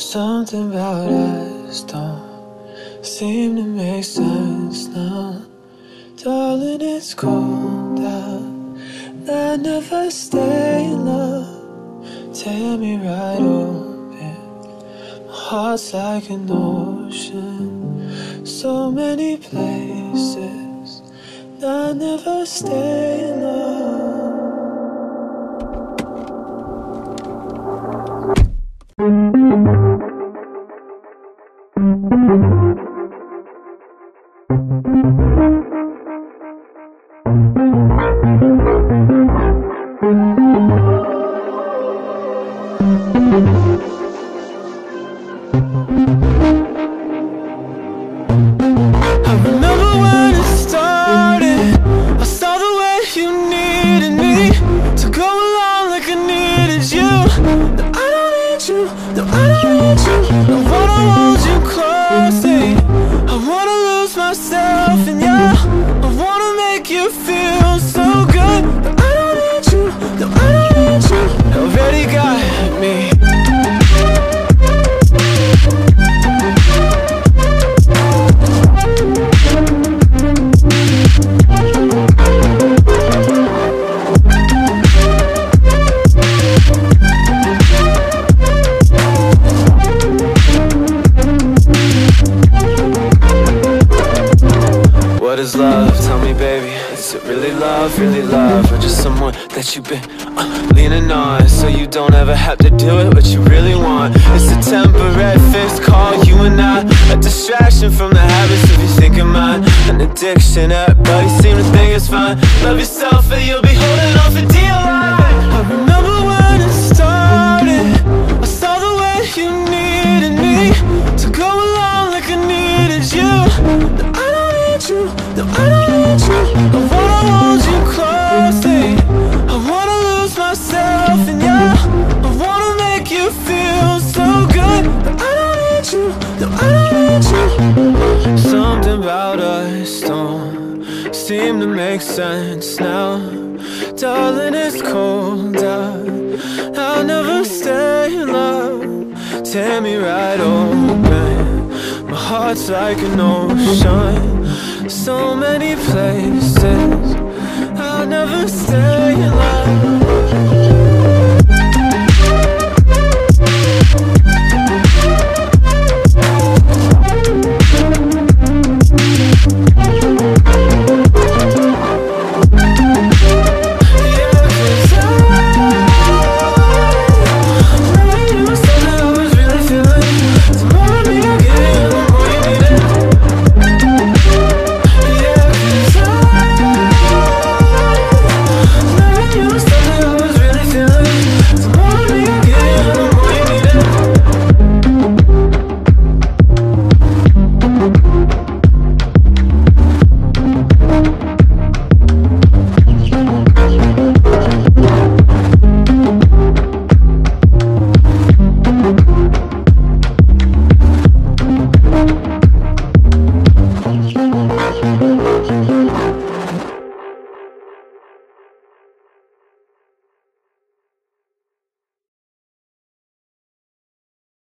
Something about us don't seem to make sense now. Darling, it's cold out, I never stay in love. Tear me right open, my heart's like an ocean. So many places, I never stay in love. I remember when it started, I saw the way you needed me to go along like I needed you. No, I don't need you, no, I don't need you. I wanna hold you closely, I wanna lose myself in you, I wanna make you feel so good. But I don't need you, no, I don't need you. Already got me. What is love? Tell me, baby. Is it really love, or just someone that you've been leaning on, so you don't ever have to do it what you really want? It's a temporary fix, call you and I, a distraction from the habits of you thinking mine, an addiction. Everybody seem to think it's fine. Love yourself or you'll be holding on for dear life. I remember when it started, I saw the way you needed me to go along like I needed you. I don't need you, no, I don't need you. I wanna hold you closely, I wanna lose myself in you, I wanna make you feel so good. But I don't need you, no, I don't need you. Something about us don't seem to make sense now. Darling, it's cold out, I'll never stay in love. Tear me right open, my heart's like an ocean. So many places, I'll never stay in love.